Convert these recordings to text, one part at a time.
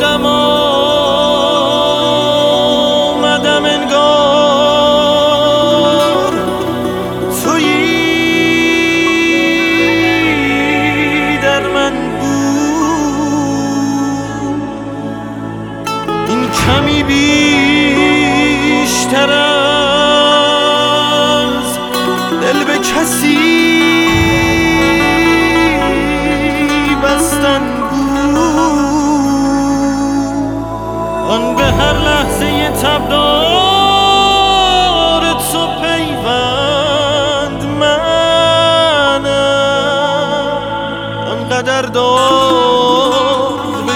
خودم آمدم انگار تویی در من بود. این کمی بیشتر از دل به کسی بستن آن به هر لحظه تبدار تو پیوند منم آنقدر دار به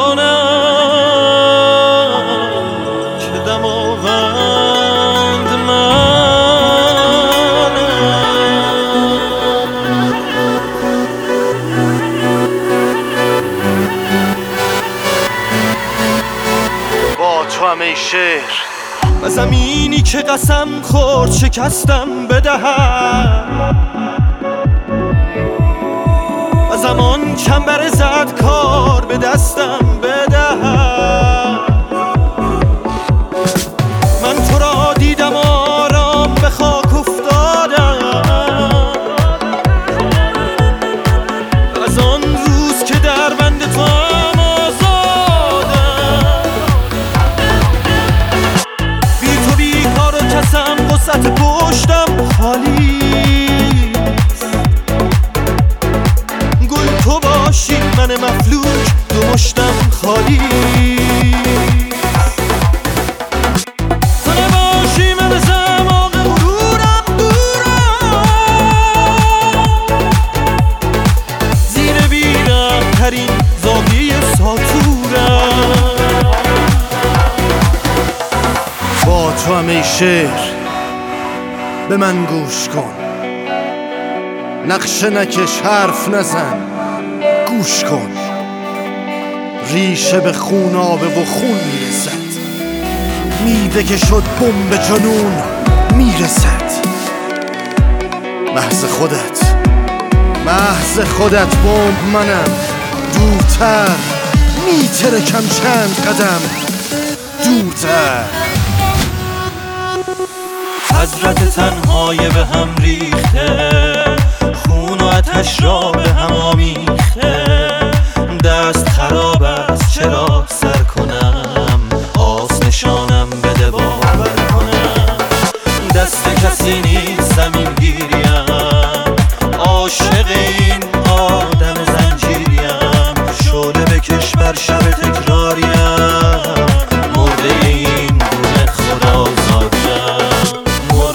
جانم که دماوند منم. با تو همه شعر و زمینی که قسم خورد شکستم بدهم و زمان چنبر زد کار به دستم بدهم. من تو را دیدم آرام به خاک افتادم از آن روز که در بند تو قصت پشتم خالیست. گل تو باشی من مفلوک دو مشتم خالیست. تو نباشی من زماغ غرورم دورم زیر بیرم ترین زاویه ساتورم. با تو همه شعر به من گوش کن، نقشه نکش حرف نزن گوش کن. ریشه به خون آبه و خون میرسد، میوه که شد بمب جنون میرسد. محض خودت بمب منم، دورتر میترکم چند قدم دورتر. حضرت تنهای به هم ریخته، خون و آتش را به هم آمیخته. دست خراب است چرا سر کنم، آس نشانم بده باور کنم. دست کسی نیست زمین گیریم، عاشق این آدم زنجیریم. شعله بکش بر شب تکراریم، مرده این گونه خدا زادیم.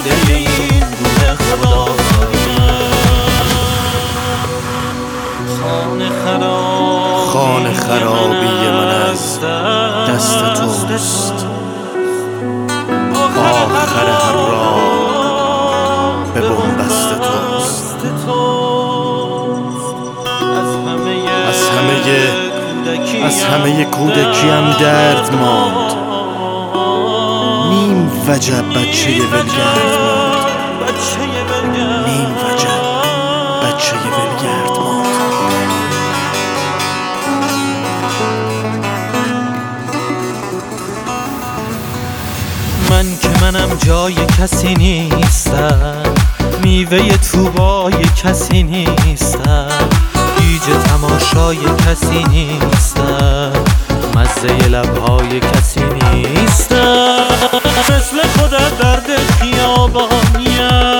خانه خرابی من از دست توست، آخر هر راه به بنبست توست. از همه کودکیم درد ماند، نیم وجب بچه ولگرد ماند. نیم وجب بچه ولگرد ماند. من که منم جای کسی نیستم، میوه توبای کسی نیستم، گیج تماشای کسی نیستم، مزه لبهای کسی نیستم. مثل خودت درد خیابانیم،